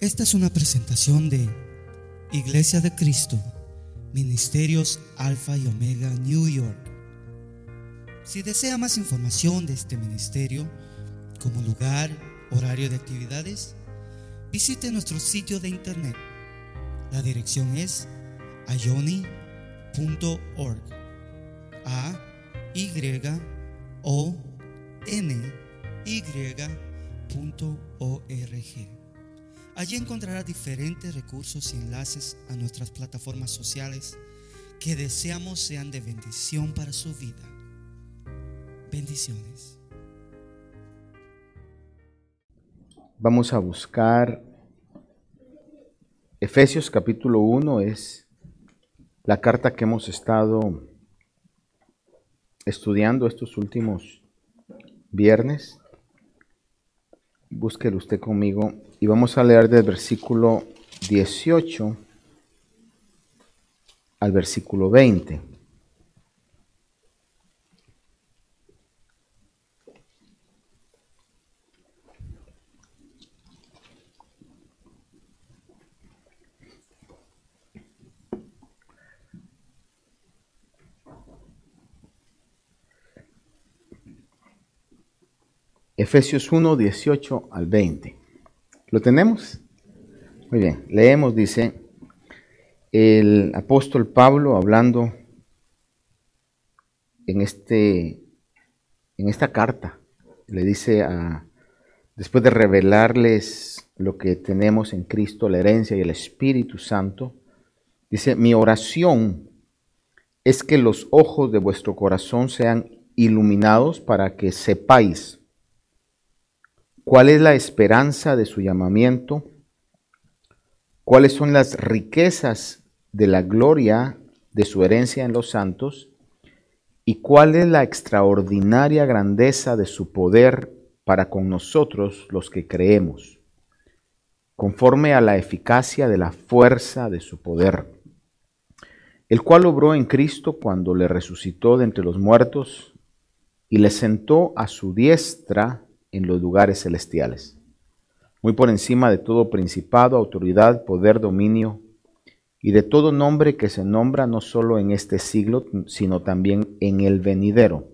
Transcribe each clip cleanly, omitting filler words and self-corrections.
Esta es una presentación de Iglesia de Cristo, Ministerios Alfa y Omega, New York. Si desea más información de este ministerio, como lugar, horario de actividades, visite nuestro sitio de internet. La dirección es ayoni.org. ayony.org. Allí encontrará diferentes recursos y enlaces a nuestras plataformas sociales que deseamos sean de bendición para su vida. Bendiciones. Vamos a buscar Efesios capítulo 1, es la carta que hemos estado estudiando estos últimos viernes. Búsquelo usted conmigo y vamos a leer del versículo 18 al versículo 20. Efesios 1, 18 al 20. ¿Lo tenemos? Muy bien, leemos, dice el apóstol Pablo hablando en esta carta. Le dice después de revelarles lo que tenemos en Cristo, la herencia y el Espíritu Santo, dice: mi oración es que los ojos de vuestro corazón sean iluminados para que sepáis cuál es la esperanza de su llamamiento, cuáles son las riquezas de la gloria de su herencia en los santos, y cuál es la extraordinaria grandeza de su poder para con nosotros los que creemos, conforme a la eficacia de la fuerza de su poder, el cual obró en Cristo cuando le resucitó de entre los muertos y le sentó a su diestra en los lugares celestiales, muy por encima de todo principado, autoridad, poder, dominio, y de todo nombre que se nombra no solo en este siglo, sino también en el venidero.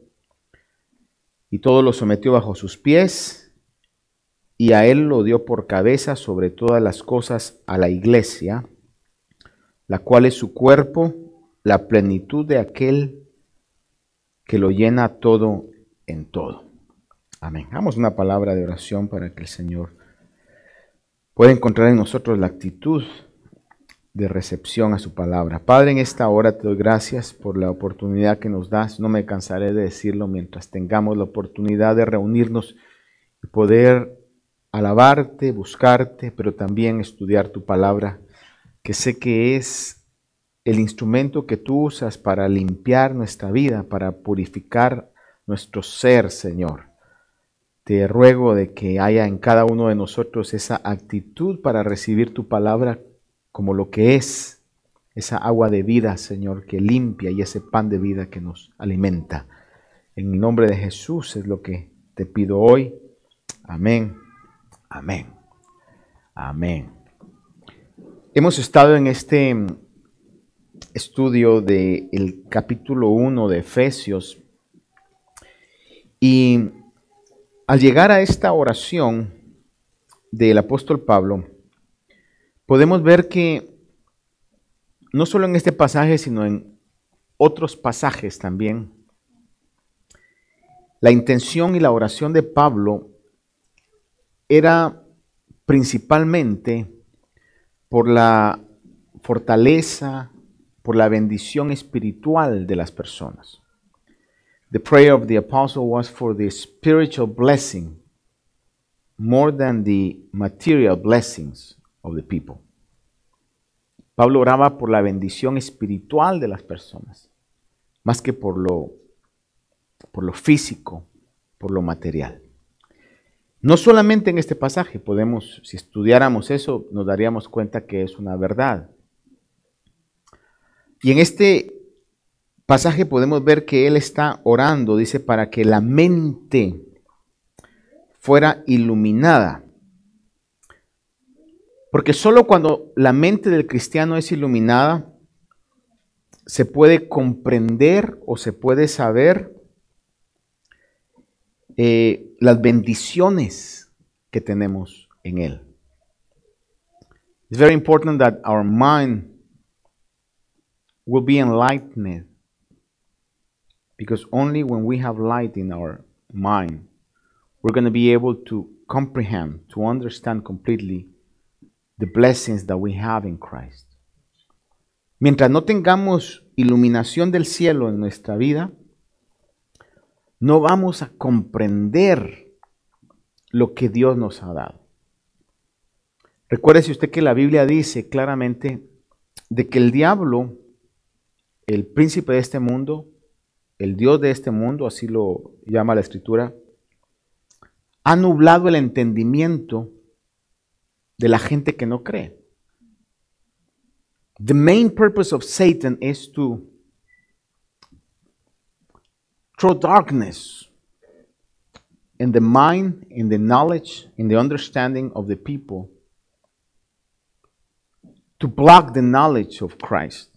Y todo lo sometió bajo sus pies, y a él lo dio por cabeza sobre todas las cosas a la iglesia, la cual es su cuerpo, la plenitud de aquel que lo llena todo en todo. Amén. Hagamos una palabra de oración para que el Señor pueda encontrar en nosotros la actitud de recepción a su palabra. Padre, en esta hora te doy gracias por la oportunidad que nos das. No me cansaré de decirlo mientras tengamos la oportunidad de reunirnos y poder alabarte, buscarte, pero también estudiar tu palabra, que sé que es el instrumento que tú usas para limpiar nuestra vida, para purificar nuestro ser, Señor. Te ruego de que haya en cada uno de nosotros esa actitud para recibir tu palabra como lo que es, esa agua de vida, Señor, que limpia, y ese pan de vida que nos alimenta. En el nombre de Jesús es lo que te pido hoy. Amén, amén, amén. Hemos estado en este estudio del capítulo 1 de Efesios, y al llegar a esta oración del apóstol Pablo, podemos ver que no solo en este pasaje, sino en otros pasajes también, la intención y la oración de Pablo era principalmente por la fortaleza, por la bendición espiritual de las personas. The prayer of the apostle was for the spiritual blessing more than the material blessings of the people. Pablo oraba por la bendición espiritual de las personas, más que por lo físico, por lo material. No solamente en este pasaje, si estudiáramos eso, nos daríamos cuenta que es una verdad. Y en este pasaje podemos ver que él está orando, dice, para que la mente fuera iluminada. Porque solo cuando la mente del cristiano es iluminada, se puede comprender o se puede saber las bendiciones que tenemos en Él. It's very important that our mind will be enlightened, because only when we have light in our mind, we're going to be able to comprehend, to understand completely the blessings that we have in Christ. Mientras no tengamos iluminación del cielo en nuestra vida, no vamos a comprender lo que Dios nos ha dado. Recuérdese usted que la Biblia dice claramente de que el diablo, el príncipe de este mundo, el Dios de este mundo, así lo llama la Escritura, ha nublado el entendimiento de la gente que no cree. The main purpose of Satan is to throw darkness in the mind, in the knowledge, in the understanding of the people, to block the knowledge of Christ.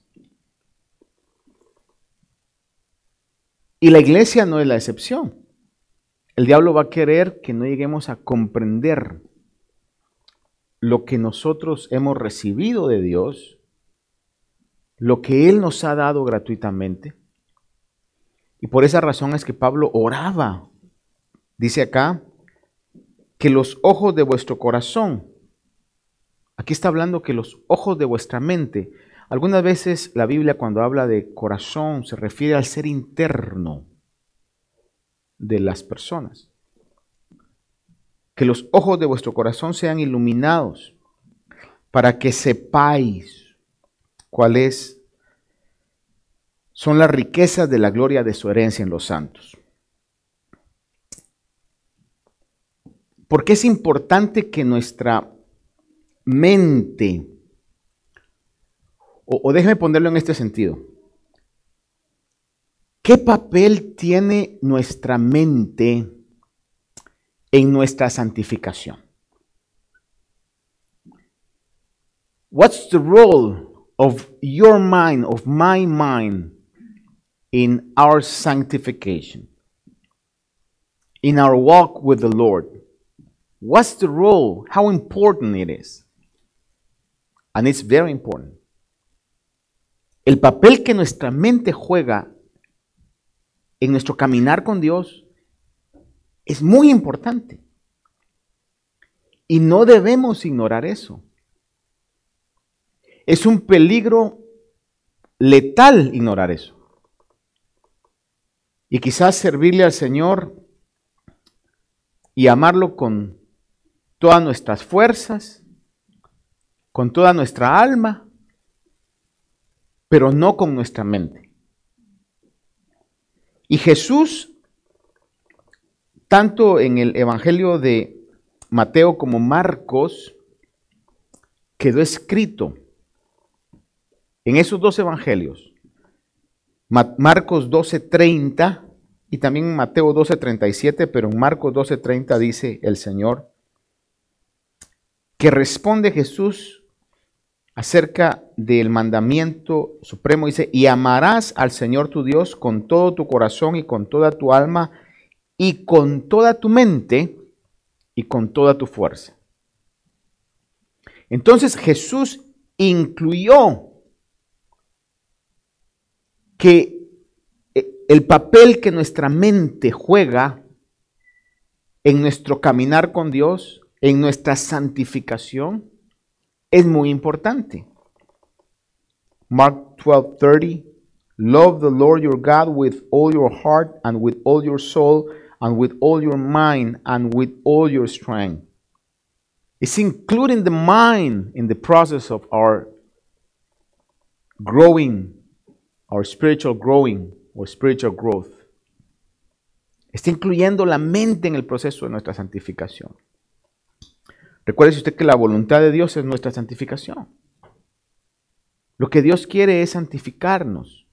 Y la iglesia no es la excepción. El diablo va a querer que no lleguemos a comprender lo que nosotros hemos recibido de Dios, lo que Él nos ha dado gratuitamente. Y por esa razón es que Pablo oraba. Dice acá que los ojos de vuestro corazón, aquí está hablando que los ojos de vuestra mente, algunas veces la Biblia cuando habla de corazón se refiere al ser interno de las personas. Que los ojos de vuestro corazón sean iluminados para que sepáis cuáles son las riquezas de la gloria de su herencia en los santos. ¿Por qué es importante que nuestra mente, o déjeme ponerlo en este sentido, ¿qué papel tiene nuestra mente en nuestra santificación? What's the role of your mind, of my mind, in our sanctification, in our walk with the Lord? What's the role? How important it is? And it's very important. El papel que nuestra mente juega en nuestro caminar con Dios es muy importante. Y no debemos ignorar eso. Es un peligro letal ignorar eso. Y quizás servirle al Señor y amarlo con todas nuestras fuerzas, con toda nuestra alma, pero no con nuestra mente. Y Jesús, tanto en el Evangelio de Mateo como Marcos, quedó escrito en esos dos evangelios, Marcos 12:30 y también Mateo 12:37, pero en Marcos 12:30 dice el Señor, que responde Jesús acerca del mandamiento supremo, dice, y amarás al Señor tu Dios con todo tu corazón y con toda tu alma y con toda tu mente y con toda tu fuerza. Entonces Jesús incluyó que el papel que nuestra mente juega en nuestro caminar con Dios, en nuestra santificación, es muy importante. Mark 12:30, love the Lord your God with all your heart and with all your soul and with all your mind and with all your strength. It's including the mind in the process of our growing, our spiritual growing or spiritual growth. Está incluyendo la mente en el proceso de nuestra santificación. Recuerde usted que la voluntad de Dios es nuestra santificación. Lo que Dios quiere es santificarnos.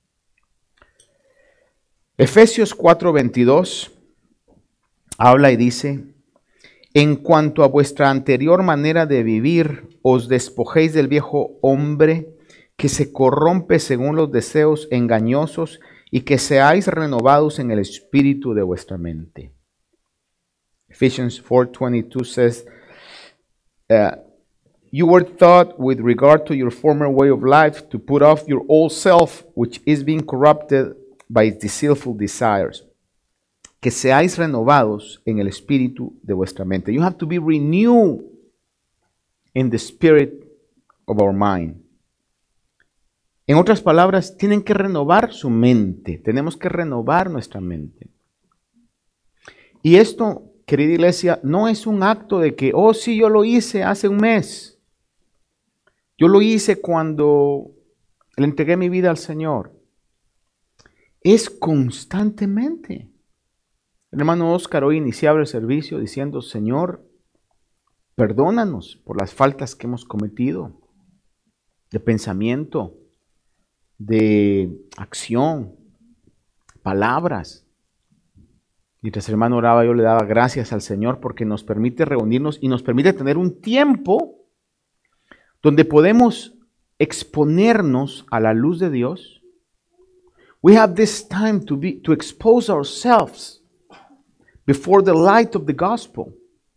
Efesios 4:22 habla y dice, En cuanto a vuestra anterior manera de vivir, os despojéis del viejo hombre que se corrompe según los deseos engañosos y que seáis renovados en el espíritu de vuestra mente. Ephesians 4:22 says, you were taught with regard to your former way of life to put off your old self, which is being corrupted by its deceitful desires. Que seáis renovados en el espíritu de vuestra mente. You have to be renewed in the spirit of our mind. En otras palabras, tienen que renovar su mente. Tenemos que renovar nuestra mente. Y esto, querida iglesia, no es un acto de que, oh sí, yo lo hice hace un mes. Yo lo hice cuando le entregué mi vida al Señor. Es constantemente. El hermano Oscar hoy iniciaba el servicio diciendo, Señor, perdónanos por las faltas que hemos cometido, de pensamiento, de acción, palabras. Mientras el hermano oraba, yo le daba gracias al Señor porque nos permite reunirnos y nos permite tener un tiempo donde podemos exponernos a la luz de Dios. We have this time to expose ourselves before the light of the gospel.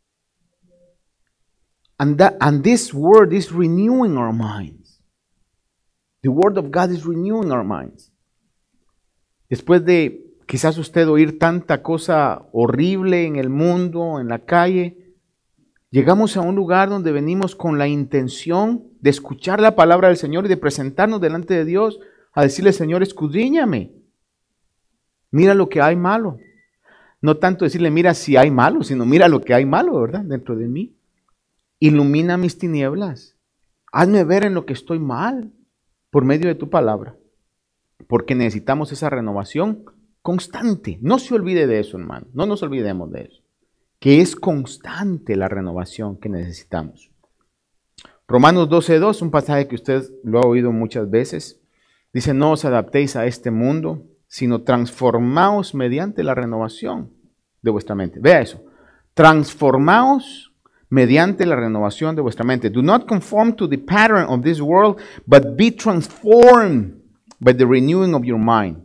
And this word is renewing our minds. The word of God is renewing our minds. Después de quizás usted oír tanta cosa horrible en el mundo, en la calle, llegamos a un lugar donde venimos con la intención de escuchar la palabra del Señor y de presentarnos delante de Dios a decirle, Señor, escudriñame. Mira lo que hay malo. No tanto decirle, mira si hay malo, sino mira lo que hay malo, ¿verdad? Dentro de mí. Ilumina mis tinieblas. Hazme ver en lo que estoy mal por medio de tu palabra. Porque necesitamos esa renovación constante. No se olvide de eso, hermano. No nos olvidemos de eso. Que es constante la renovación que necesitamos. Romanos 12:2, un pasaje que usted lo ha oído muchas veces. Dice, no os adaptéis a este mundo, sino transformaos mediante la renovación de vuestra mente. Vea eso. Transformaos mediante la renovación de vuestra mente. Do not conform to the pattern of this world, but be transformed by the renewing of your mind.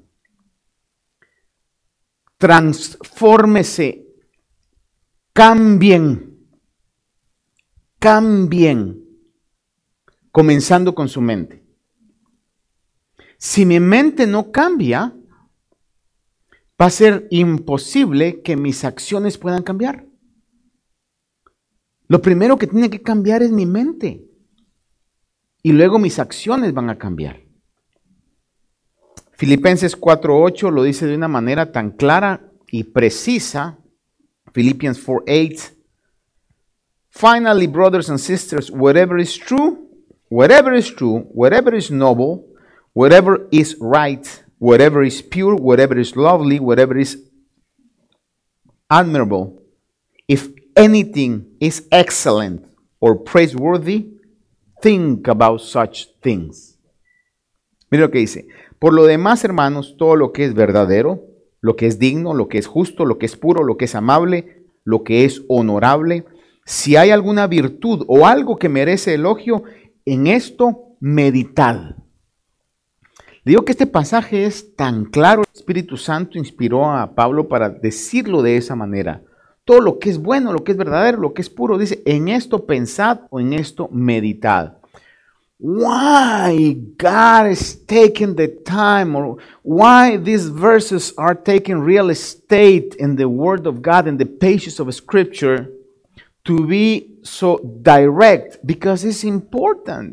Transfórmese. Cambien, comenzando con su mente. Si mi mente no cambia, va a ser imposible que mis acciones puedan cambiar. Lo primero que tiene que cambiar es mi mente. Y luego mis acciones van a cambiar. Filipenses 4:8 lo dice de una manera tan clara y precisa. Philippians 4:8. Finally, brothers and sisters, whatever is true, whatever is noble, whatever is right, whatever is pure, whatever is lovely, whatever is admirable, if anything is excellent or praiseworthy, think about such things. Mira lo que dice. Por lo demás, hermanos, todo lo que es verdadero, lo que es digno, lo que es justo, lo que es puro, lo que es amable, lo que es honorable, si hay alguna virtud o algo que merece elogio, en esto meditad. Le digo que este pasaje es tan claro, el Espíritu Santo inspiró a Pablo para decirlo de esa manera. Todo lo que es bueno, lo que es verdadero, lo que es puro, dice, en esto pensad o en esto meditad. Why God is taking the time, or why these verses are taking real estate in the Word of God and the pages of Scripture to be so direct, because it's important.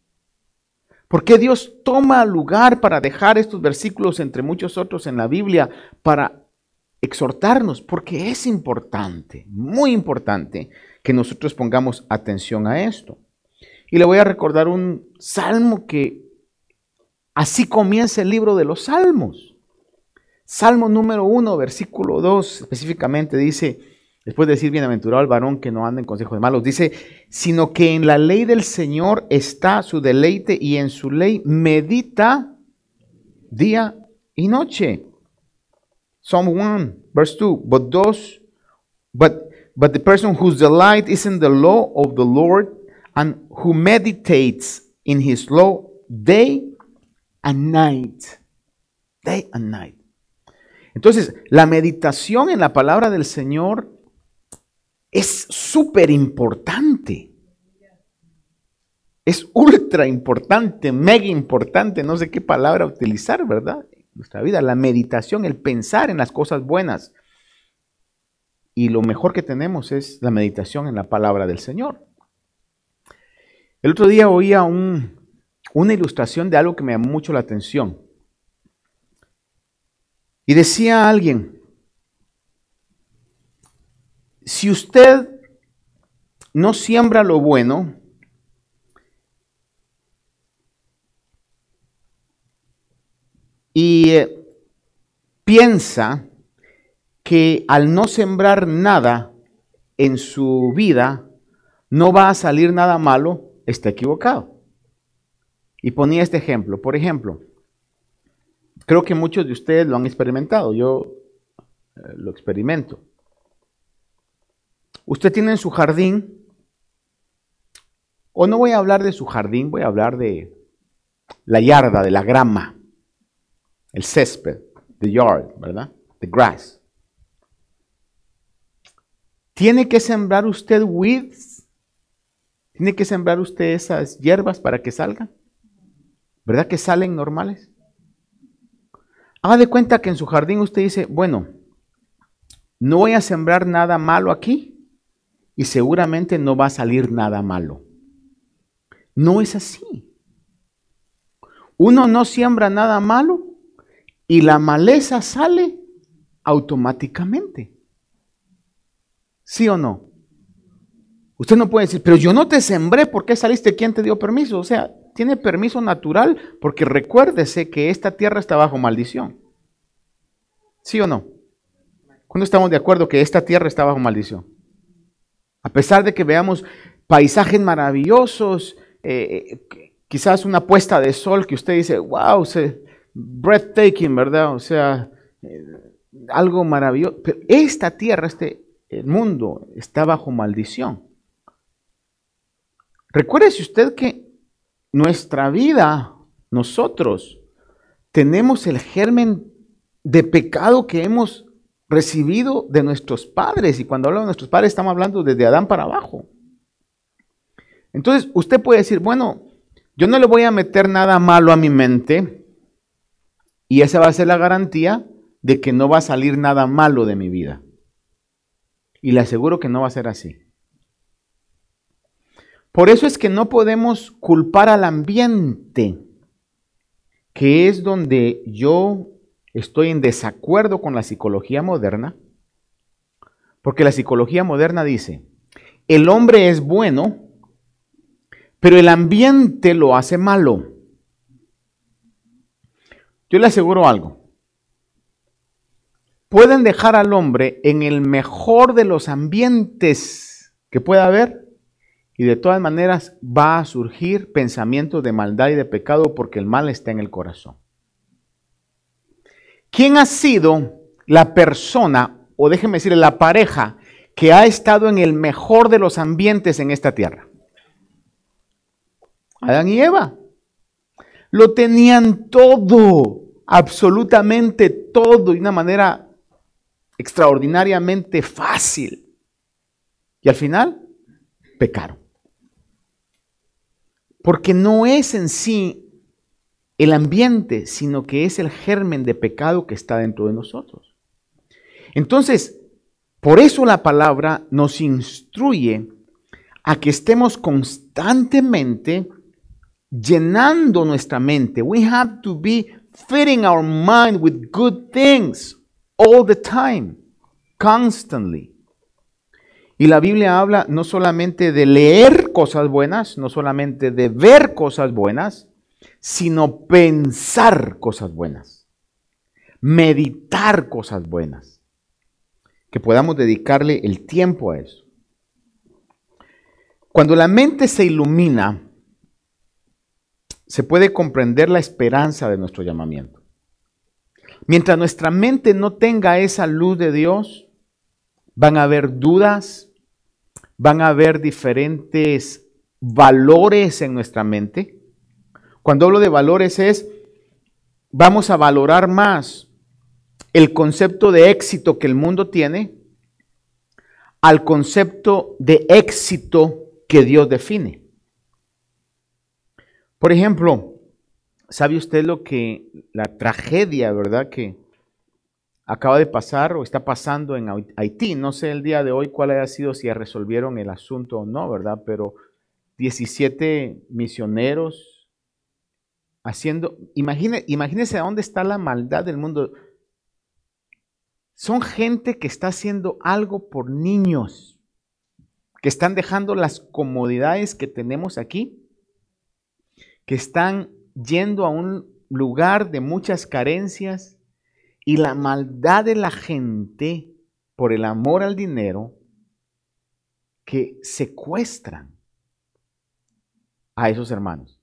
¿Por qué Dios toma lugar para dejar estos versículos entre muchos otros en la Biblia para exhortarnos? Porque es importante, muy importante, que nosotros pongamos atención a esto. Y le voy a recordar un salmo que así comienza el libro de los Salmos. Salmo número 1, versículo 2, específicamente dice, después de decir bienaventurado el varón que no anda en consejos de malos, dice, sino que en la ley del Señor está su deleite y en su ley medita día y noche. Psalm 1, verse 2, but But the person whose delight is in the law of the Lord and who meditates in his law day and night. Day and night. Entonces, la meditación en la palabra del Señor es súper importante. Es ultra importante, mega importante, no sé qué palabra utilizar, ¿verdad? En nuestra vida, la meditación, el pensar en las cosas buenas. Y lo mejor que tenemos es la meditación en la palabra del Señor. El otro día oía una ilustración de algo que me llamó mucho la atención. Y decía alguien, si usted no siembra lo bueno, y piensa que al no sembrar nada en su vida, no va a salir nada malo, está equivocado. Y ponía este ejemplo. Por ejemplo, creo que muchos de ustedes lo han experimentado. Yo lo experimento. Usted tiene en su jardín, o no voy a hablar de su jardín, voy a hablar de la yarda, de la grama, el césped, the yard, ¿verdad? The grass. ¿Tiene que sembrar usted weeds? ¿Tiene que sembrar usted esas hierbas para que salgan? ¿Verdad que salen normales? Haga de cuenta que en su jardín usted dice, bueno, no voy a sembrar nada malo aquí y seguramente no va a salir nada malo. No es así. Uno no siembra nada malo y la maleza sale automáticamente. ¿Sí o no? Usted no puede decir, pero yo no te sembré, ¿por qué saliste? ¿Quién te dio permiso? O sea, tiene permiso natural porque recuérdese que esta tierra está bajo maldición. ¿Sí o no? ¿Cuándo estamos de acuerdo que esta tierra está bajo maldición? A pesar de que veamos paisajes maravillosos, quizás una puesta de sol que usted dice, wow, breathtaking, ¿verdad? O sea, algo maravilloso. Pero esta tierra, el mundo está bajo maldición. Recuérdese usted que nuestra vida, nosotros, tenemos el germen de pecado que hemos recibido de nuestros padres. Y cuando hablo de nuestros padres, estamos hablando desde Adán para abajo. Entonces, usted puede decir, bueno, yo no le voy a meter nada malo a mi mente y esa va a ser la garantía de que no va a salir nada malo de mi vida. Y le aseguro que no va a ser así. Por eso es que no podemos culpar al ambiente, que es donde yo estoy en desacuerdo con la psicología moderna, porque la psicología moderna dice, el hombre es bueno, pero el ambiente lo hace malo. Yo le aseguro algo. Pueden dejar al hombre en el mejor de los ambientes que pueda haber y de todas maneras va a surgir pensamientos de maldad y de pecado porque el mal está en el corazón. ¿Quién ha sido la persona, o déjeme decirle la pareja, que ha estado en el mejor de los ambientes en esta tierra? Adán y Eva. Lo tenían todo, absolutamente todo, de una manera extraordinariamente fácil. Y al final, pecaron. Porque no es en sí el ambiente, sino que es el germen de pecado que está dentro de nosotros. Entonces, por eso la palabra nos instruye a que estemos constantemente llenando nuestra mente. We have to be filling our mind with good things all the time, constantly. Y la Biblia habla no solamente de leer cosas buenas, no solamente de ver cosas buenas, sino pensar cosas buenas, meditar cosas buenas, que podamos dedicarle el tiempo a eso. Cuando la mente se ilumina, se puede comprender la esperanza de nuestro llamamiento. Mientras nuestra mente no tenga esa luz de Dios, van a haber dudas, van a haber diferentes valores en nuestra mente. Cuando hablo de valores vamos a valorar más el concepto de éxito que el mundo tiene al concepto de éxito que Dios define. Por ejemplo, ¿sabe usted la tragedia, verdad, que acaba de pasar o está pasando en Haití? No sé el día de hoy cuál haya sido, si ya resolvieron el asunto o no, ¿verdad? Pero 17 misioneros haciendo, imagínese a dónde está la maldad del mundo. Son gente que está haciendo algo por niños, que están dejando las comodidades que tenemos aquí, que están yendo a un lugar de muchas carencias, y la maldad de la gente por el amor al dinero, que secuestran a esos hermanos.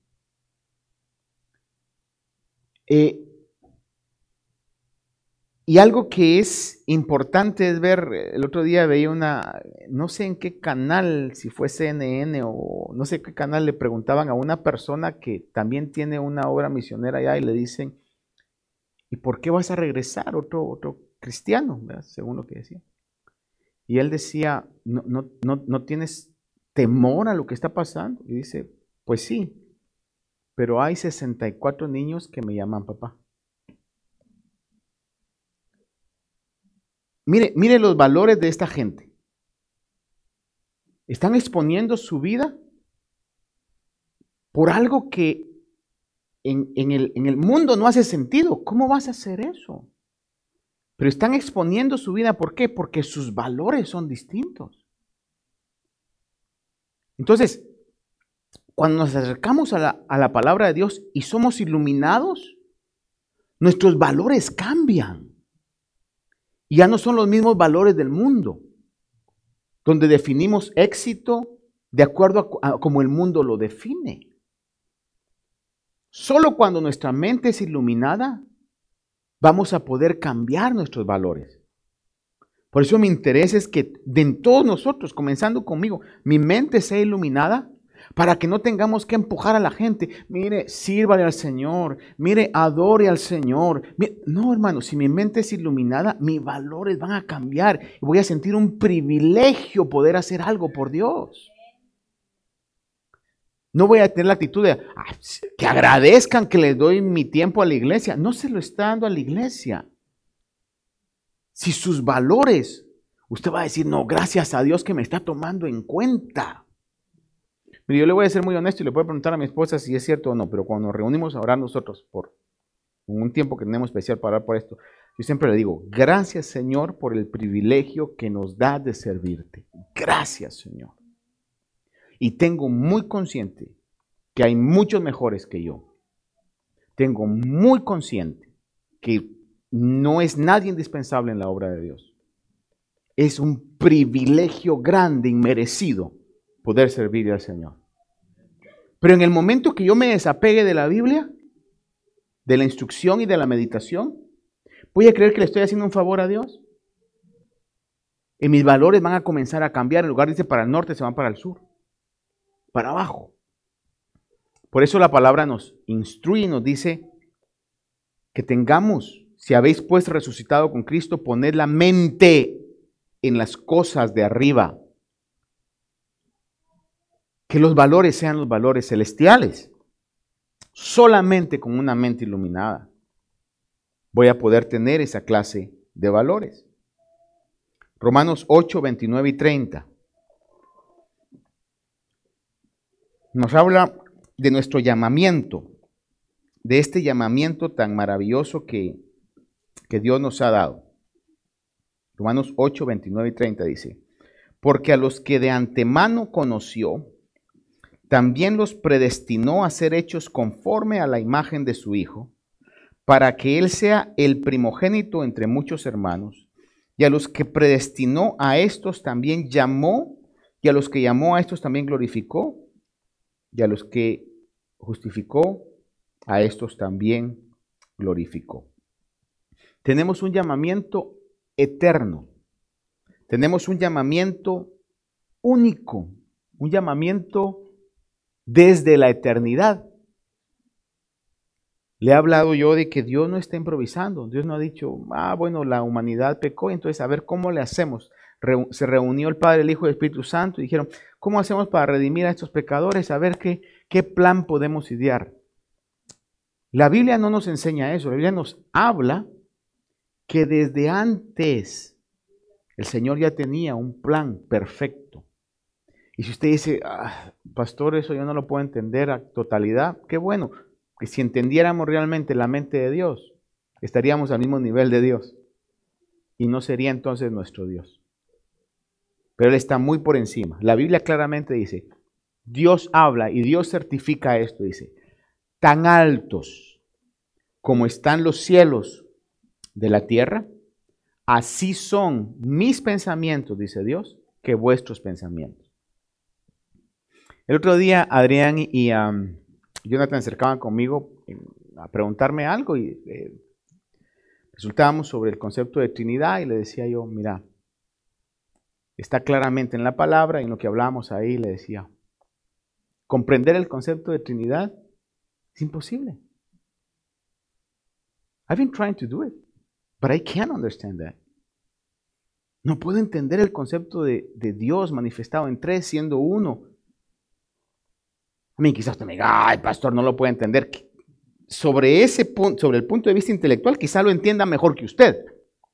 Y algo que es importante es ver, el otro día veía no sé en qué canal, si fue CNN o no sé qué canal, le preguntaban a una persona que también tiene una obra misionera allá y le dicen, ¿y por qué vas a regresar? Otro cristiano, ¿verdad? Según lo que decía. Y él decía, ¿no tienes temor a lo que está pasando? Y dice, pues sí, pero hay 64 niños que me llaman papá. Mire los valores de esta gente. Están exponiendo su vida por algo que en el mundo no hace sentido. ¿Cómo vas a hacer eso? Pero están exponiendo su vida, ¿por qué? Porque sus valores son distintos. Entonces, cuando nos acercamos a la palabra de Dios y somos iluminados, nuestros valores cambian. Y ya no son los mismos valores del mundo, donde definimos éxito de acuerdo a como el mundo lo define. Solo cuando nuestra mente es iluminada, vamos a poder cambiar nuestros valores. Por eso mi interés es que de todos nosotros, comenzando conmigo, mi mente sea iluminada para que no tengamos que empujar a la gente. Mire, sírvale al Señor. Mire, adore al Señor. No, hermano, si mi mente es iluminada, mis valores van a cambiar. Y voy a sentir un privilegio poder hacer algo por Dios. No voy a tener la actitud de que agradezcan que les doy mi tiempo a la iglesia. No se lo está dando a la iglesia. Si sus valores, usted va a decir, no, gracias a Dios que me está tomando en cuenta. Pero yo le voy a ser muy honesto y le puedo preguntar a mi esposa si es cierto o no, pero cuando nos reunimos a orar nosotros por un tiempo que tenemos especial para orar por esto, yo siempre le digo, gracias Señor por el privilegio que nos da de servirte. Gracias Señor. Y tengo muy consciente que hay muchos mejores que yo. Tengo muy consciente que no es nadie indispensable en la obra de Dios. Es un privilegio grande y merecido poder servir al Señor. Pero en el momento que yo me desapegue de la Biblia, de la instrucción y de la meditación, ¿voy a creer que le estoy haciendo un favor a Dios? Y mis valores van a comenzar a cambiar. En lugar de irse para el norte, se van para el sur, para abajo. Por eso la palabra nos instruye y nos dice que tengamos, si habéis pues resucitado con Cristo, poned la mente en las cosas de arriba. Que los valores sean los valores celestiales. Solamente con una mente iluminada voy a poder tener esa clase de valores. Romanos 8, 29 y 30. Nos habla de nuestro llamamiento, de este llamamiento tan maravilloso que Dios nos ha dado. Romanos 8, 29 y 30 dice, porque a los que de antemano conoció, también los predestinó a ser hechos conforme a la imagen de su Hijo, para que Él sea el primogénito entre muchos hermanos. Y a los que predestinó, a estos también llamó, y a los que llamó, a estos también glorificó, y a los que justificó, a estos también glorificó. Tenemos un llamamiento eterno. Tenemos un llamamiento único, un llamamiento desde la eternidad. Le he hablado yo de que Dios no está improvisando. Dios no ha dicho, bueno, la humanidad pecó, entonces a ver cómo le hacemos. Se reunió el Padre, el Hijo y el Espíritu Santo y dijeron, ¿cómo hacemos para redimir a estos pecadores? A ver qué plan podemos idear. La Biblia no nos enseña eso. La Biblia nos habla que desde antes el Señor ya tenía un plan perfecto. Y si usted dice, pastor, eso yo no lo puedo entender a totalidad, qué bueno. Que si entendiéramos realmente la mente de Dios, estaríamos al mismo nivel de Dios. Y no sería entonces nuestro Dios. Pero Él está muy por encima. La Biblia claramente dice, Dios habla y Dios certifica esto. Dice, tan altos como están los cielos de la tierra, así son mis pensamientos, dice Dios, que vuestros pensamientos. El otro día Adrián y Jonathan se acercaban conmigo a preguntarme algo y resultábamos sobre el concepto de Trinidad y le decía yo, mira, está claramente en la palabra y en lo que hablábamos ahí le decía, comprender el concepto de Trinidad es imposible. I've been trying to do it, but I can't understand that. No puedo entender el concepto de Dios manifestado en tres siendo uno. A mí quizás usted me diga, ay pastor, no lo puede entender. Sobre ese punto, sobre el punto de vista intelectual, quizá lo entienda mejor que usted.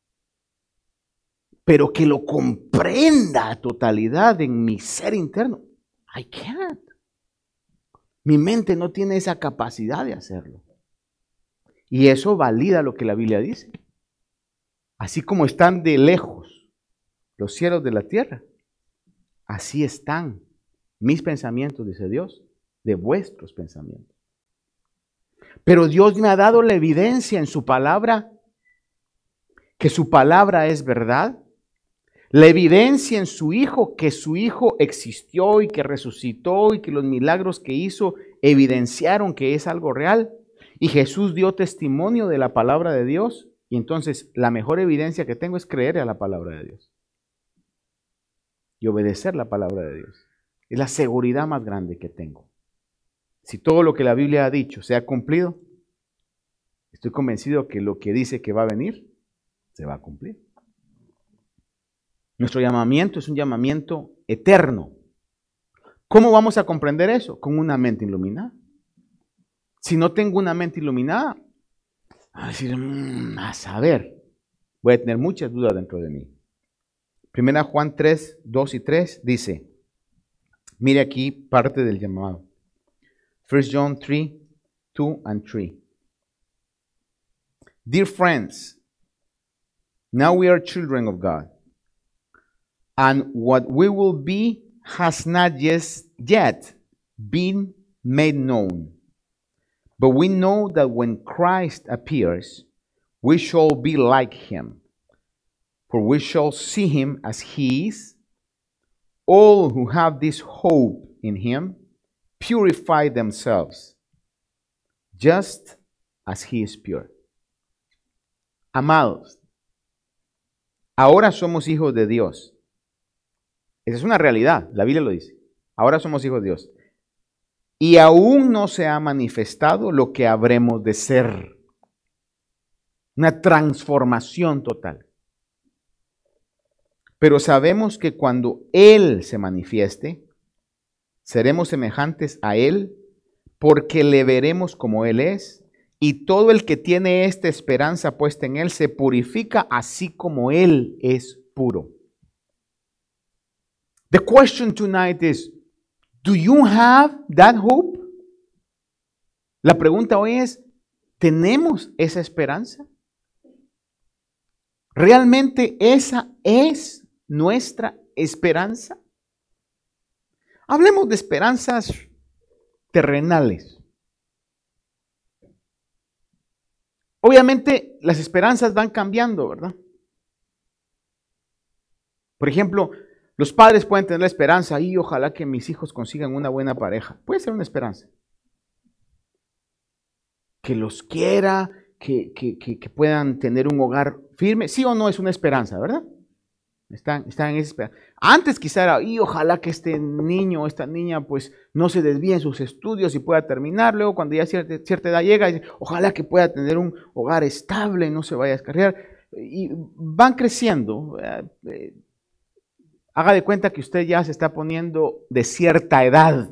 Pero que lo comprenda a totalidad en mi ser interno, I can't. Mi mente no tiene esa capacidad de hacerlo. Y eso valida lo que la Biblia dice. Así como están de lejos los cielos de la tierra, así están mis pensamientos, dice Dios, de vuestros pensamientos. Pero Dios me ha dado la evidencia en su palabra, que su palabra es verdad. La evidencia en su Hijo, que su Hijo existió y que resucitó y que los milagros que hizo evidenciaron que es algo real. Y Jesús dio testimonio de la palabra de Dios. Y entonces la mejor evidencia que tengo es creer a la palabra de Dios. Y obedecer la palabra de Dios. Es la seguridad más grande que tengo. Si todo lo que la Biblia ha dicho se ha cumplido, estoy convencido que lo que dice que va a venir, se va a cumplir. Nuestro llamamiento es un llamamiento eterno. ¿Cómo vamos a comprender eso? Con una mente iluminada. Si no tengo una mente iluminada, a decir, a saber, voy a tener muchas dudas dentro de mí. 1 Juan 3, 2 y 3 dice, mire aquí parte del llamado. 1 John 3, 2 and 3. Dear friends, now we are children of God, and what we will be has not yet been made known. But we know that when Christ appears, we shall be like him, for we shall see him as he is. All who have this hope in him purify themselves, just as he is pure. Amados, ahora somos hijos de Dios. Esa es una realidad, la Biblia lo dice. Ahora somos hijos de Dios. Y aún no se ha manifestado lo que habremos de ser. Una transformación total. Pero sabemos que cuando Él se manifieste, seremos semejantes a Él, porque le veremos como Él es, y todo el que tiene esta esperanza puesta en Él se purifica así como Él es puro. The question tonight is, do you have that hope? La pregunta hoy es, ¿tenemos esa esperanza? ¿Realmente esa es nuestra esperanza? Hablemos de esperanzas terrenales. Obviamente las esperanzas van cambiando, ¿verdad? Por ejemplo, los padres pueden tener la esperanza y ojalá que mis hijos consigan una buena pareja. Puede ser una esperanza. Que los quiera, que puedan tener un hogar firme. Sí o no es una esperanza, ¿verdad? Están en esa esperanza. Antes quizá era, y ojalá que este niño o esta niña pues no se desvíe en sus estudios y pueda terminar. Luego cuando ya cierta edad llega, dice, ojalá que pueda tener un hogar estable, no se vaya a descarriar. Y van creciendo. Haga de cuenta que usted ya se está poniendo de cierta edad.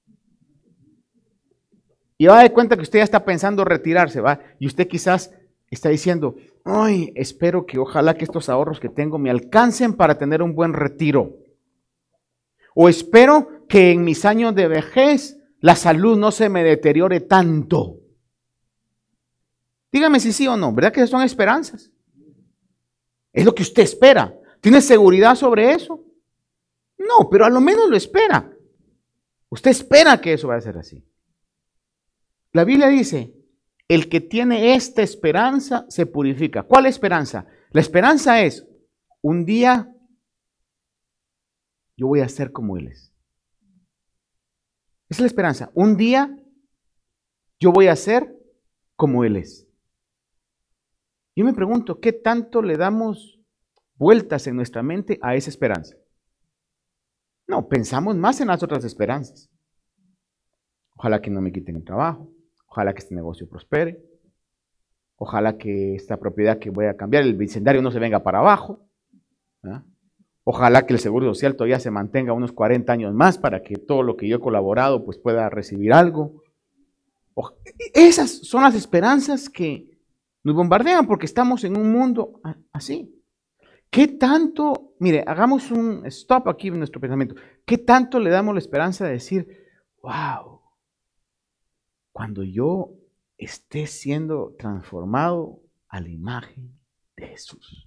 Y haga de cuenta que usted ya está pensando retirarse, ¿va? Y usted quizás está diciendo, ay, espero que ojalá que estos ahorros que tengo me alcancen para tener un buen retiro. O espero que en mis años de vejez la salud no se me deteriore tanto. Dígame si sí o no, ¿verdad que esas son esperanzas? Es lo que usted espera. ¿Tiene seguridad sobre eso? No, pero a lo menos lo espera. Usted espera que eso vaya a ser así. La Biblia dice, el que tiene esta esperanza se purifica. ¿Cuál esperanza? La esperanza es, un día yo voy a ser como Él es. Esa es la esperanza. Un día yo voy a ser como Él es. Yo me pregunto, ¿qué tanto le damos vueltas en nuestra mente a esa esperanza? No, pensamos más en las otras esperanzas. Ojalá que no me quiten el trabajo. Ojalá que este negocio prospere. Ojalá que esta propiedad que voy a cambiar, el vecindario no se venga para abajo. ¿Ah? Ojalá que el seguro social todavía se mantenga unos 40 años más para que todo lo que yo he colaborado pues pueda recibir algo. Esas son las esperanzas que nos bombardean porque estamos en un mundo así. ¿Qué tanto, mire, hagamos un stop aquí en nuestro pensamiento, qué tanto le damos la esperanza de decir, wow, cuando yo esté siendo transformado a la imagen de Jesús?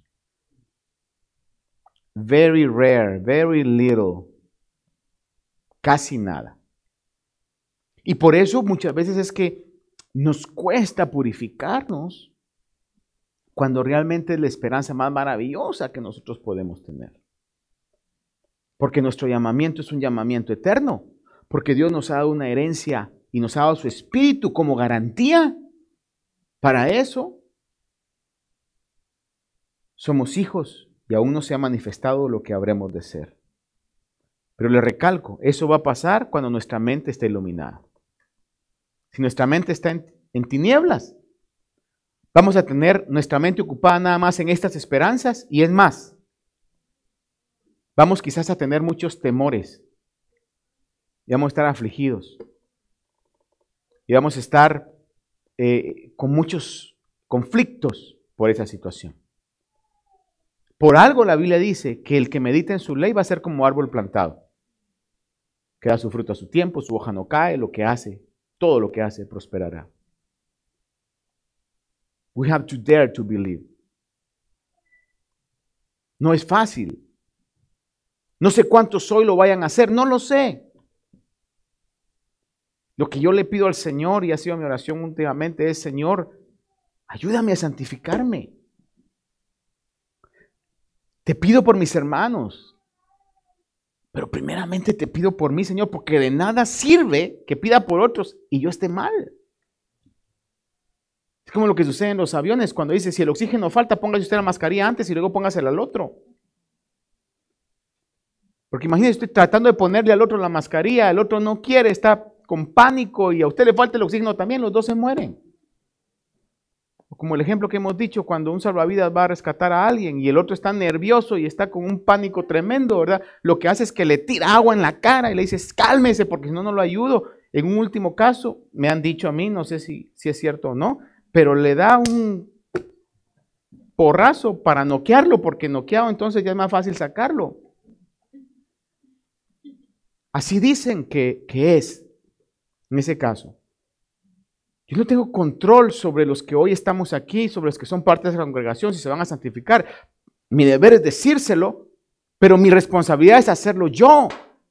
Very rare, very little, casi nada. Y por eso muchas veces es que nos cuesta purificarnos cuando realmente es la esperanza más maravillosa que nosotros podemos tener. Porque nuestro llamamiento es un llamamiento eterno, porque Dios nos ha dado una herencia y nos ha dado su Espíritu como garantía. Para eso somos hijos y aún no se ha manifestado lo que habremos de ser. Pero le recalco, eso va a pasar cuando nuestra mente esté iluminada. Si nuestra mente está en tinieblas, vamos a tener nuestra mente ocupada nada más en estas esperanzas y es más, vamos quizás a tener muchos temores y vamos a estar afligidos y vamos a estar con muchos conflictos por esa situación. Por algo la Biblia dice que el que medita en su ley va a ser como árbol plantado, que da su fruto a su tiempo, su hoja no cae, lo que hace, todo lo que hace prosperará. We have to dare to believe. No es fácil. No sé cuántos hoy lo vayan a hacer, no lo sé. Lo que yo le pido al Señor, y ha sido mi oración últimamente, es: Señor, ayúdame a santificarme. Te pido por mis hermanos, pero primeramente te pido por mí, Señor, porque de nada sirve que pida por otros y yo esté mal. Es como lo que sucede en los aviones, cuando dice, si el oxígeno falta, póngase usted la mascarilla antes y luego póngasela al otro. Porque imagínese, estoy tratando de ponerle al otro la mascarilla, el otro no quiere, está con pánico y a usted le falta el oxígeno también, los dos se mueren. O como el ejemplo que hemos dicho, cuando un salvavidas va a rescatar a alguien y el otro está nervioso y está con un pánico tremendo, ¿verdad? Lo que hace es que le tira agua en la cara y le dice, cálmese porque si no, no lo ayudo. En un último caso, me han dicho a mí, no sé si es cierto o no, pero le da un porrazo para noquearlo, porque noqueado entonces ya es más fácil sacarlo. Así dicen que es en ese caso. Yo no tengo control sobre los que hoy estamos aquí, sobre los que son parte de esa congregación, si se van a santificar. Mi deber es decírselo, pero mi responsabilidad es hacerlo yo.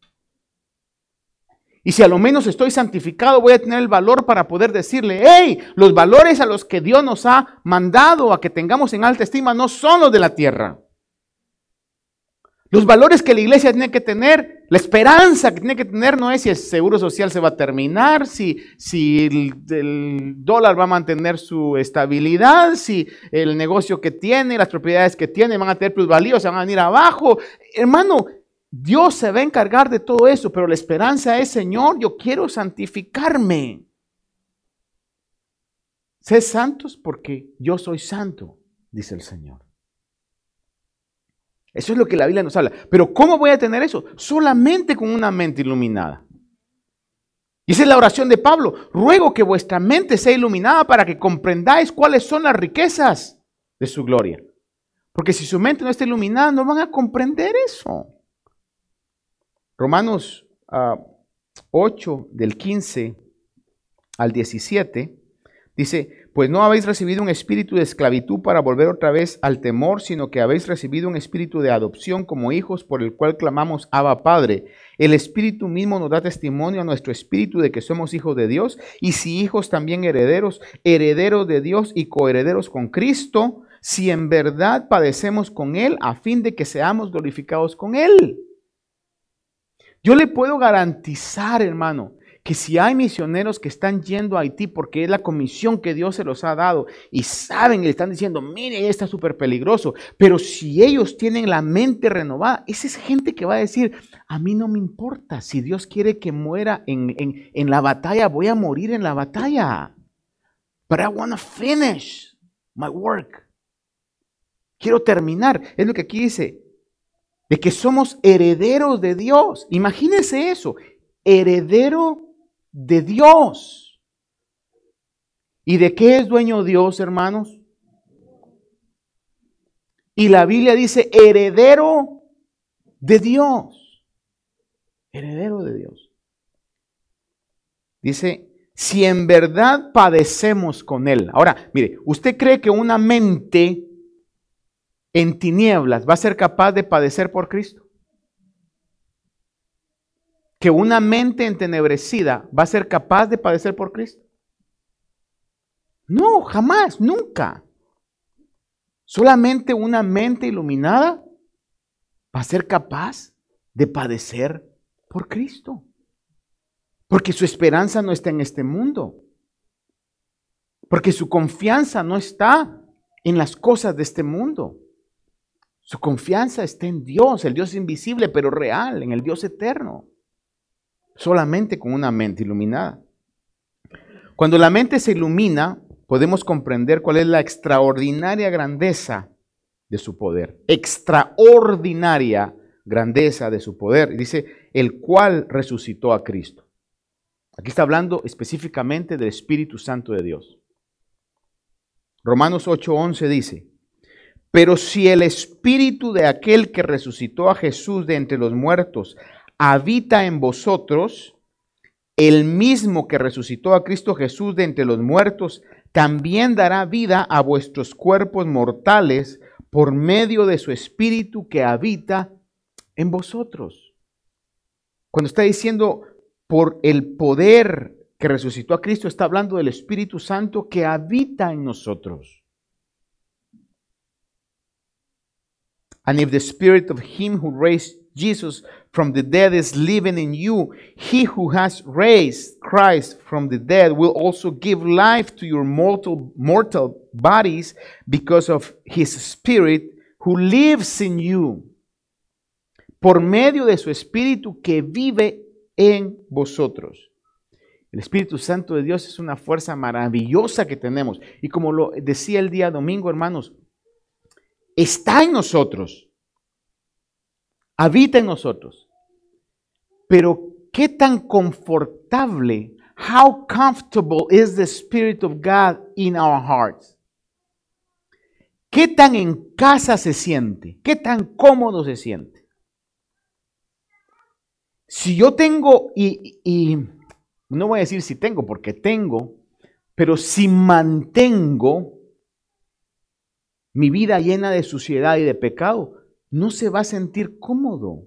Y si a lo menos estoy santificado, voy a tener el valor para poder decirle, hey, los valores a los que Dios nos ha mandado a que tengamos en alta estima no son los de la tierra. Los valores que la iglesia tiene que tener La esperanza que tiene que tener no es si el seguro social se va a terminar, si el dólar va a mantener su estabilidad, si el negocio que tiene, las propiedades que tiene van a tener plusvalía o se van a venir abajo. Hermano, Dios se va a encargar de todo eso, pero la esperanza es, Señor, yo quiero santificarme. Sed santos porque yo soy santo, dice el Señor. Eso es lo que la Biblia nos habla. Pero ¿cómo voy a tener eso? Solamente con una mente iluminada. Y esa es la oración de Pablo. Ruego que vuestra mente sea iluminada para que comprendáis cuáles son las riquezas de su gloria. Porque si su mente no está iluminada, no van a comprender eso. Romanos 8, del 15 al 17, dice: pues no habéis recibido un espíritu de esclavitud para volver otra vez al temor, sino que habéis recibido un espíritu de adopción como hijos, por el cual clamamos Abba Padre. El Espíritu mismo nos da testimonio a nuestro espíritu de que somos hijos de Dios, y si hijos también herederos, herederos de Dios y coherederos con Cristo, si en verdad padecemos con Él, a fin de que seamos glorificados con Él. Yo le puedo garantizar, hermano, que si hay misioneros que están yendo a Haití porque es la comisión que Dios se los ha dado y saben y le están diciendo, mire, está súper peligroso, pero si ellos tienen la mente renovada, esa es gente que va a decir, a mí no me importa, si Dios quiere que muera en la batalla, voy a morir en la batalla. But I want to finish my work. Quiero terminar. Es lo que aquí dice, de que somos herederos de Dios. Imagínense eso, heredero de Dios. ¿Y de qué es dueño Dios, hermanos? Y la Biblia dice heredero de Dios. Heredero de Dios. Dice, si en verdad padecemos con Él. Ahora, mire, ¿usted cree que una mente en tinieblas va a ser capaz de padecer por Cristo? ¿Que una mente entenebrecida va a ser capaz de padecer por Cristo? No, jamás, nunca. Solamente una mente iluminada va a ser capaz de padecer por Cristo. Porque su esperanza no está en este mundo. Porque su confianza no está en las cosas de este mundo. Su confianza está en Dios, el Dios invisible pero real, en el Dios eterno. Solamente con una mente iluminada. Cuando la mente se ilumina, podemos comprender cuál es la extraordinaria grandeza de su poder. Extraordinaria grandeza de su poder. Y dice, el cual resucitó a Cristo. Aquí está hablando específicamente del Espíritu Santo de Dios. Romanos 8:11 dice, pero si el Espíritu de aquel que resucitó a Jesús de entre los muertos habita en vosotros, el mismo que resucitó a Cristo Jesús de entre los muertos, también dará vida a vuestros cuerpos mortales por medio de su Espíritu que habita en vosotros. Cuando está diciendo por el poder que resucitó a Cristo, está hablando del Espíritu Santo que habita en nosotros. And if the Spirit of Him who raised Jesus from the dead is living in you, He who has raised Christ from the dead will also give life to your mortal bodies because of His Spirit who lives in you. Por medio de su Espíritu que vive en vosotros. El Espíritu Santo de Dios es una fuerza maravillosa que tenemos. Y como lo decía el día domingo, hermanos, está en nosotros. Habita en nosotros. Pero qué tan confortable, how comfortable is the Spirit of God in our hearts? ¿Qué tan en casa se siente? ¿Qué tan cómodo se siente? Si yo tengo, y no voy a decir si tengo, porque tengo, pero si mantengo mi vida llena de suciedad y de pecado, no se va a sentir cómodo.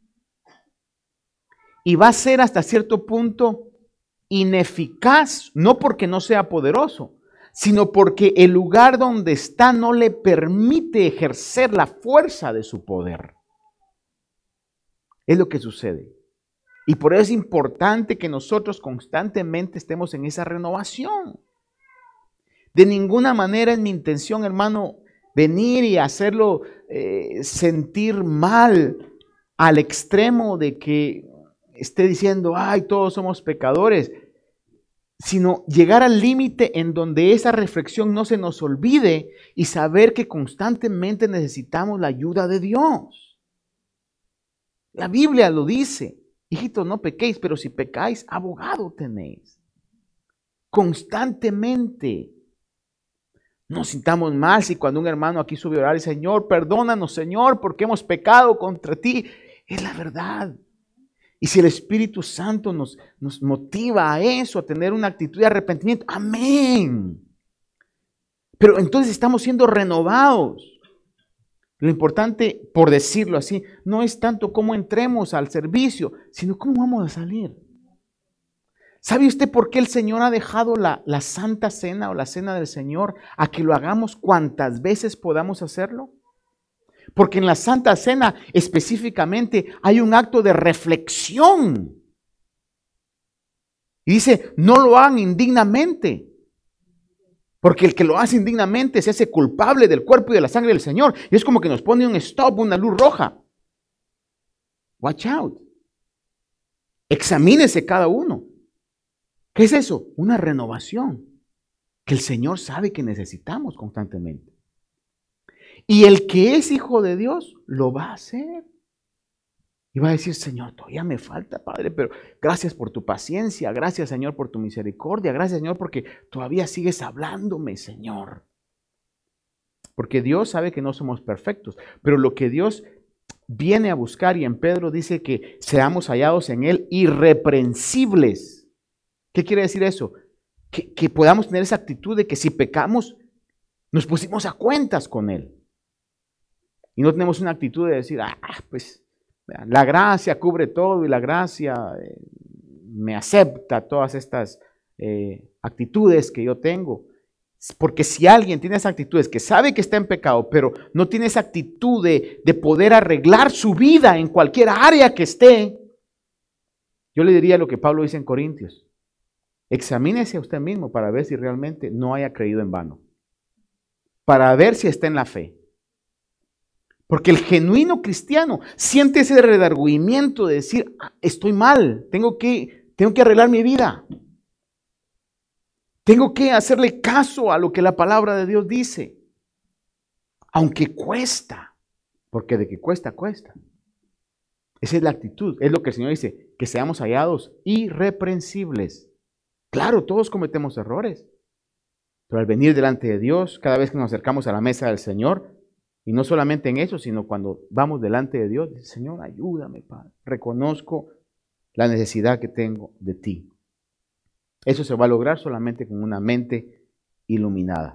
Y va a ser hasta cierto punto ineficaz, no porque no sea poderoso, sino porque el lugar donde está no le permite ejercer la fuerza de su poder. Es lo que sucede. Y por eso es importante que nosotros constantemente estemos en esa renovación. De ninguna manera es mi intención, hermano, venir y hacerlo sentir mal al extremo de que esté diciendo, ay, todos somos pecadores, sino llegar al límite en donde esa reflexión no se nos olvide y saber que constantemente necesitamos la ayuda de Dios. La Biblia lo dice, hijitos, no pequéis, pero si pecáis, abogado tenéis. Constantemente. Nos sintamos mal si cuando un hermano aquí sube a orar, Señor, perdónanos, Señor, porque hemos pecado contra ti. Es la verdad. Y si el Espíritu Santo nos motiva a eso, a tener una actitud de arrepentimiento, amén. Pero entonces estamos siendo renovados. Lo importante, por decirlo así, no es tanto cómo entremos al servicio, sino cómo vamos a salir. ¿Sabe usted por qué el Señor ha dejado la Santa Cena o la Cena del Señor a que lo hagamos cuantas veces podamos hacerlo? Porque en la Santa Cena específicamente hay un acto de reflexión. Y dice, no lo hagan indignamente. Porque el que lo hace indignamente se hace culpable del cuerpo y de la sangre del Señor. Y es como que nos pone un stop, una luz roja. Watch out. Examínese cada uno. ¿Qué es eso? Una renovación que el Señor sabe que necesitamos constantemente. Y el que es hijo de Dios lo va a hacer. Y va a decir, Señor, todavía me falta, Padre, pero gracias por tu paciencia, gracias, Señor, por tu misericordia, gracias, Señor, porque todavía sigues hablándome, Señor. Porque Dios sabe que no somos perfectos, pero lo que Dios viene a buscar, y en Pedro dice que seamos hallados en Él irreprensibles. ¿Qué quiere decir eso? Que podamos tener esa actitud de que si pecamos, nos pusimos a cuentas con Él. Y no tenemos una actitud de decir, pues la gracia cubre todo y la gracia me acepta todas estas actitudes que yo tengo. Porque si alguien tiene esas actitudes, que sabe que está en pecado, pero no tiene esa actitud de poder arreglar su vida en cualquier área que esté, yo le diría lo que Pablo dice en Corintios. Examínese a usted mismo para ver si realmente no haya creído en vano. Para ver si está en la fe. Porque el genuino cristiano siente ese redargüimiento de decir, estoy mal, tengo que arreglar mi vida. Tengo que hacerle caso a lo que la palabra de Dios dice. Aunque cuesta, porque de que cuesta, cuesta. Esa es la actitud, es lo que el Señor dice, que seamos hallados irreprensibles. Claro, todos cometemos errores, pero al venir delante de Dios, cada vez que nos acercamos a la mesa del Señor, y no solamente en eso, sino cuando vamos delante de Dios, dice, Señor, ayúdame, Padre, reconozco la necesidad que tengo de ti. Eso se va a lograr solamente con una mente iluminada.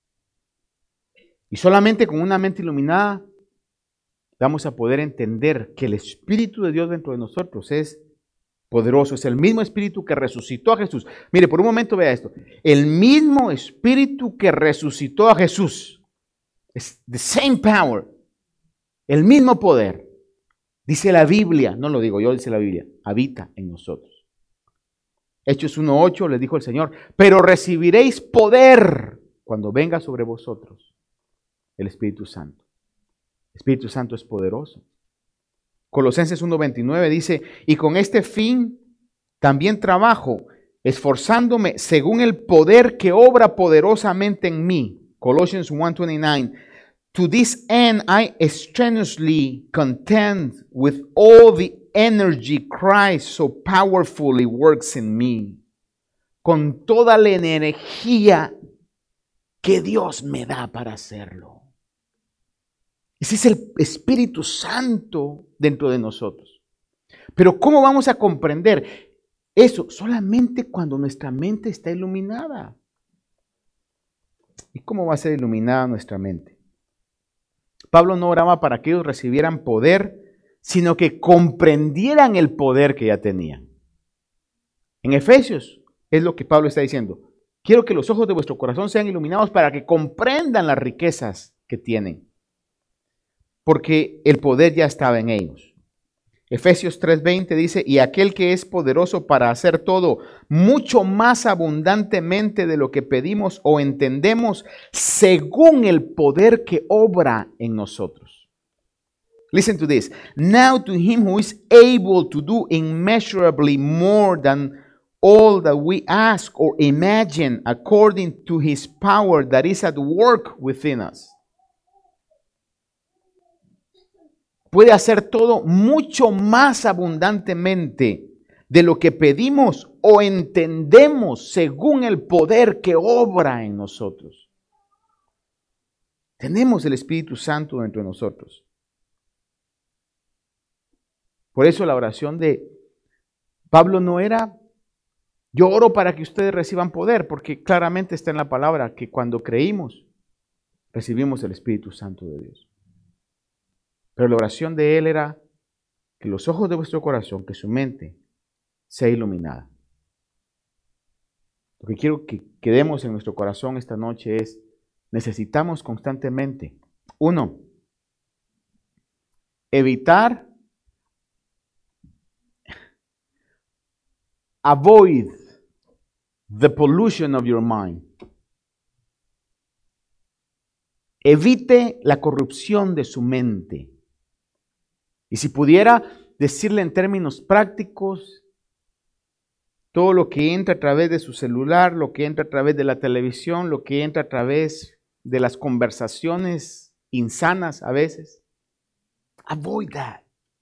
Y solamente con una mente iluminada vamos a poder entender que el Espíritu de Dios dentro de nosotros es poderoso, es el mismo Espíritu que resucitó a Jesús. Mire, por un momento vea esto. El mismo Espíritu que resucitó a Jesús. Es the same power. El mismo poder. Dice la Biblia, no lo digo yo, dice la Biblia, habita en nosotros. Hechos 1:8 les dijo el Señor, pero recibiréis poder cuando venga sobre vosotros el Espíritu Santo. El Espíritu Santo es poderoso. Colosenses 1:29 dice, y con este fin también trabajo, esforzándome según el poder que obra poderosamente en mí. Colossians 1:29. To this end I strenuously contend with all the energy Christ so powerfully works in me. Con toda la energía que Dios me da para hacerlo. Ese es el Espíritu Santo dentro de nosotros. Pero ¿cómo vamos a comprender eso? Solamente cuando nuestra mente está iluminada. ¿Y cómo va a ser iluminada nuestra mente? Pablo no oraba para que ellos recibieran poder, sino que comprendieran el poder que ya tenían. En Efesios es lo que Pablo está diciendo. Quiero que los ojos de vuestro corazón sean iluminados para que comprendan las riquezas que tienen. Porque el poder ya estaba en ellos. Efesios 3:20 dice, y aquel que es poderoso para hacer todo mucho más abundantemente de lo que pedimos o entendemos, según el poder que obra en nosotros. Listen to this. Now to him who is able to do immeasurably more than all that we ask or imagine, according to his power that is at work within us. Puede hacer todo mucho más abundantemente de lo que pedimos o entendemos según el poder que obra en nosotros. Tenemos el Espíritu Santo dentro de nosotros. Por eso la oración de Pablo no era, yo oro para que ustedes reciban poder, porque claramente está en la palabra que cuando creímos, recibimos el Espíritu Santo de Dios. Pero la oración de él era que los ojos de vuestro corazón, que su mente sea iluminada. Lo que quiero que quedemos en nuestro corazón esta noche es, necesitamos constantemente, 1, avoid the pollution of your mind. Evite la corrupción de su mente. Y si pudiera decirle en términos prácticos, todo lo que entra a través de su celular, lo que entra a través de la televisión, lo que entra a través de las conversaciones insanas a veces, avoid that.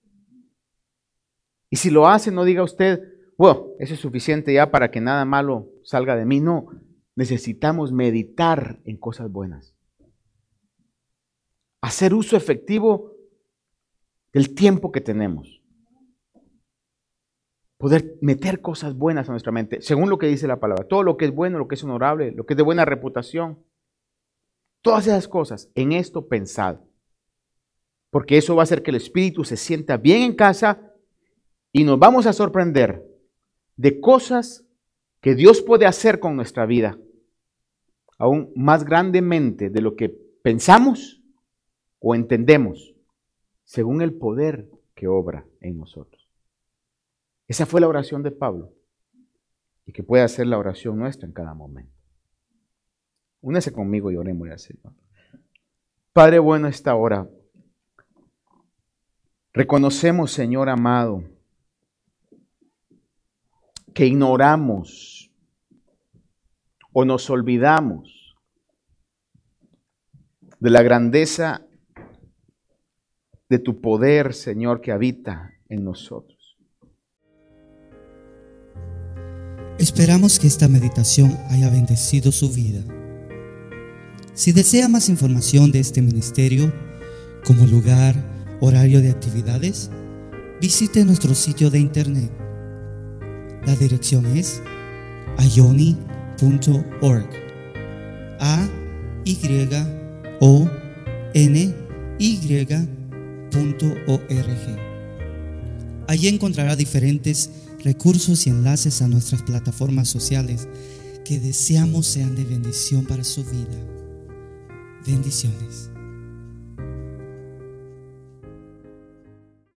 Y si lo hace, no diga usted, bueno, eso es suficiente ya para que nada malo salga de mí. No, necesitamos meditar en cosas buenas. Hacer uso efectivo del tiempo que tenemos. Poder meter cosas buenas a nuestra mente, según lo que dice la palabra. Todo lo que es bueno, lo que es honorable, lo que es de buena reputación. Todas esas cosas, en esto pensad. Porque eso va a hacer que el Espíritu se sienta bien en casa y nos vamos a sorprender de cosas que Dios puede hacer con nuestra vida, aún más grandemente de lo que pensamos o entendemos, según el poder que obra en nosotros. Esa fue la oración de Pablo y que puede ser la oración nuestra en cada momento. Únese conmigo y oremos al Señor. Padre bueno, esta hora reconocemos, Señor amado, que ignoramos o nos olvidamos de la grandeza de tu poder, Señor, que habita en nosotros. Esperamos que esta meditación haya bendecido su vida. Si desea más información de este ministerio, como lugar, horario de actividades, visite nuestro sitio de internet. La dirección es ayoni.org. ayony.org. Allí encontrará diferentes recursos y enlaces a nuestras plataformas sociales que deseamos sean de bendición para su vida. Bendiciones.